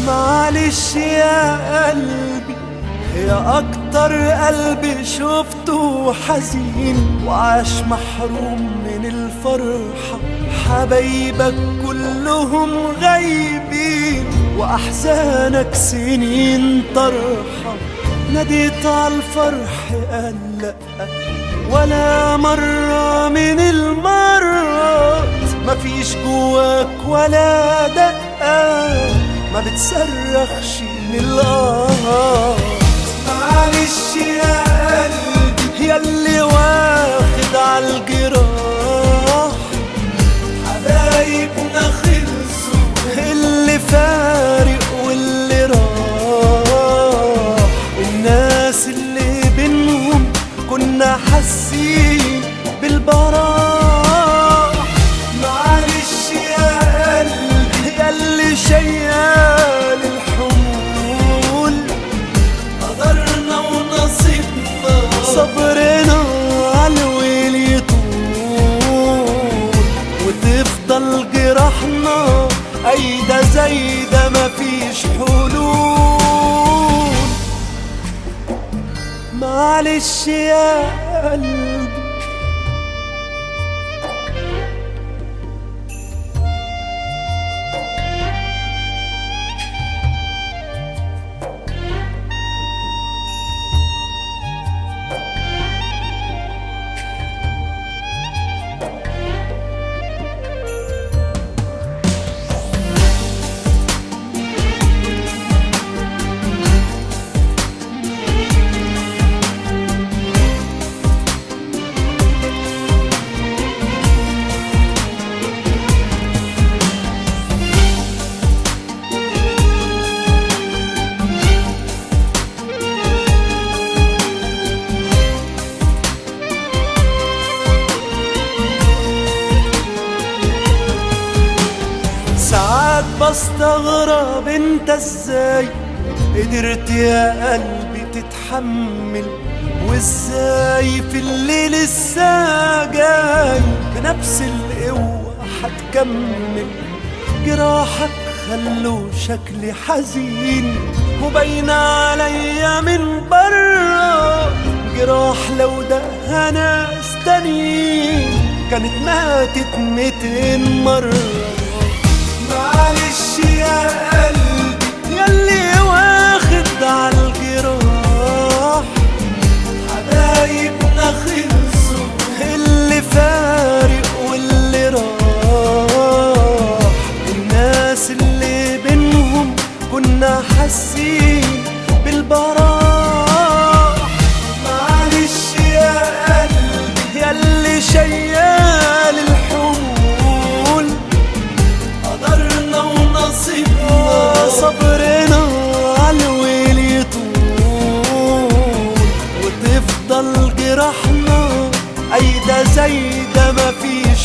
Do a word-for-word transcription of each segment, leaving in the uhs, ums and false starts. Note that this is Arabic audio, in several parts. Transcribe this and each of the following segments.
معلش يا قلبي، يا أكتر قلبي شفته حزين وعاش محروم من الفرحة. حبايبك كلهم غايبين وأحزانك سنين طرحة. ناديت عالفرح قال لأ، ولا مرة من المرات مفيش جواك ولا دقة ما بتصرخش من الآه. معلش يا قلبي ياللي واخد عالجراح، حبايبنا خلصوا، اللي فارق واللي راح، الناس اللي بينهم كنا حاسين بالبراح. معلش يا قلبي ياللي شيال الحمول، قدرنا ونصيبنا صبرنا عالويل يطول، وتفضل جراحنا أيدا زايدة مفيش حلول. معلش يا قلبي. ساعات بستغرب انت ازاي قدرت يا قلبي تتحمل، وازاي في الليل لسه جاي بنفس القوة هتكمل. جراحك خلوا شكلي حزين وباين عليا من برا، جراح لو ده ناس تانيين كانت ماتت ميتين مرة. معلش يا قلبي ياللي واخد عالجراح، حبايبنا خلصوا، اللي فارق واللي راح، الناس اللي بينهم كنا حاسين بالبراح. معلش يا قلبي ياللي شيال الحمول، قدرنا ونصيبنا صبرنا عالويل يطول، وتفضل جراحنا أيدا زايدة مفيش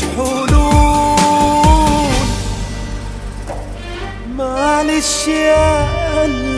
حلول. معلش يا قلبي.